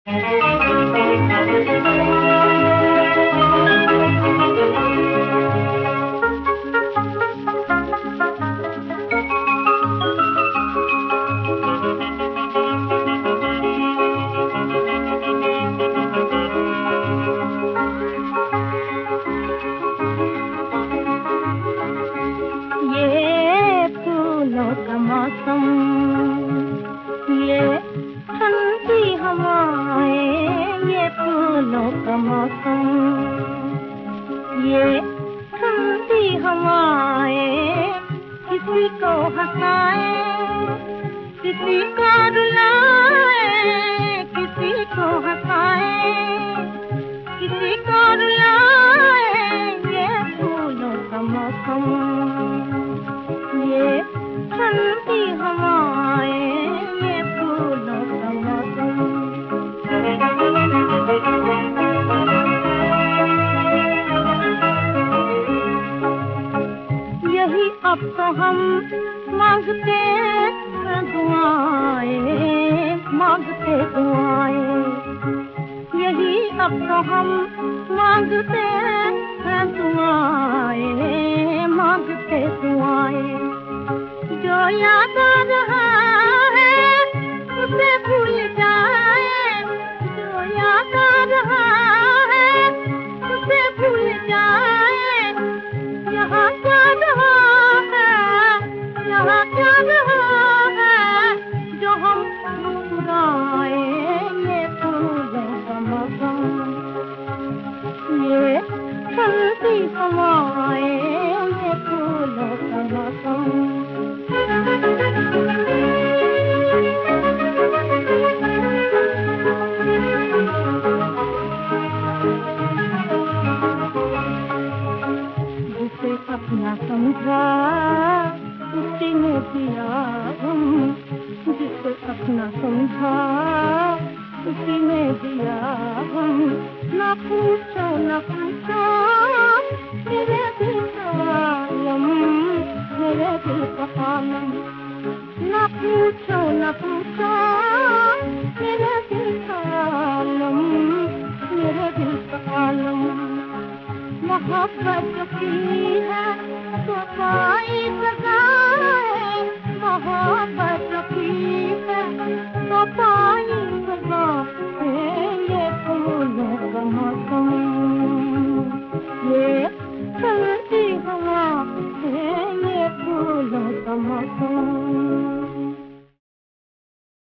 मौसम, ये ठंडी हवाएं, ये फूलों का मौसम, ये ठंडी हवाएं किसी को हंसाए, किसी को रुलाए, किसी को हंसाए, किसी को रुलाए। ये फूलों का मौसम, ये ठंडी हवाएं, ये फूलों का मौसम। यही अब तो हम मांगते हैं दुआएं, मांगते दुआएं। यही अब तो हम मांगते हैं दुआएं, मांगते दुआएं। जो याद आ रहा है उसे भूल जाए, जो याद आ रहा है उसे भूल जाए। यहाँ क्या रहा है, यहाँ क्या रहा है जो हम मुस्कुराए। ये फूलों का मौसम, ये ठंडी हवाएं, ये फूलों का मौसम। जिसे अपना समझा उसी में दिया हम, जिसे अपना समझा उसी में दिया हम। ना पूछो ना पूछो मेरे दिल का आलम, मेरे दिल का आलम। ना पूछो ना पूछो